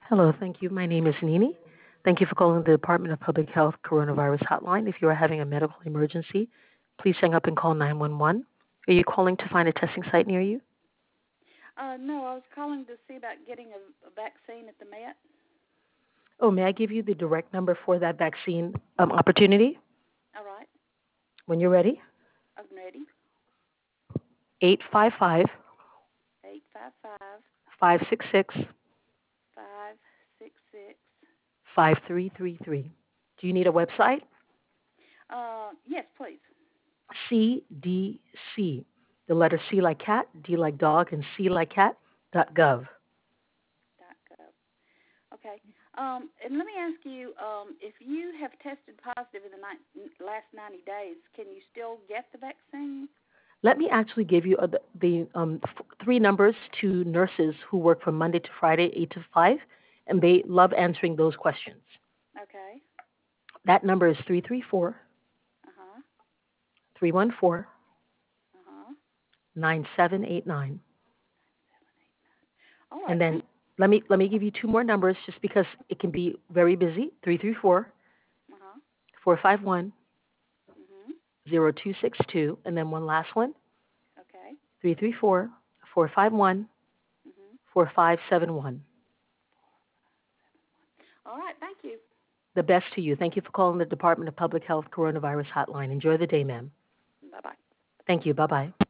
Hello, thank you. My name is Nini. Thank you for calling the Department of Public Health Coronavirus Hotline. If you are having a medical emergency, please hang up and call 911. Are you calling to find a testing site near you? No, I was calling to see about getting a vaccine at the Met. Oh, may I give you the direct number for that vaccine opportunity? All right, When you're ready, I'm ready. 855 855 566 566. 5333. Do you need a website? Yes, please. CDC. The letter C like cat, D like dog, and C like cat.gov. .gov. Okay. And let me ask you, if you have tested positive in the last 90 days, can you still get the vaccine? Let me actually give you three numbers to nurses who work from Monday to Friday, 8 to 5, and they love answering those questions. Okay. That number is 334 Uh-huh. 314 Uh-huh. 9789. All right. And then let me give you two more numbers just because it can be very busy. 334 Uh-huh. 451 Mm-hmm. 0262. And then one last one, Okay. 334 451 Mm-hmm. 4571. All right. Thank you. The best to you. Thank you for calling the Department of Public Health Coronavirus Hotline. Enjoy the day, ma'am. Bye-bye. Thank you. Bye-bye.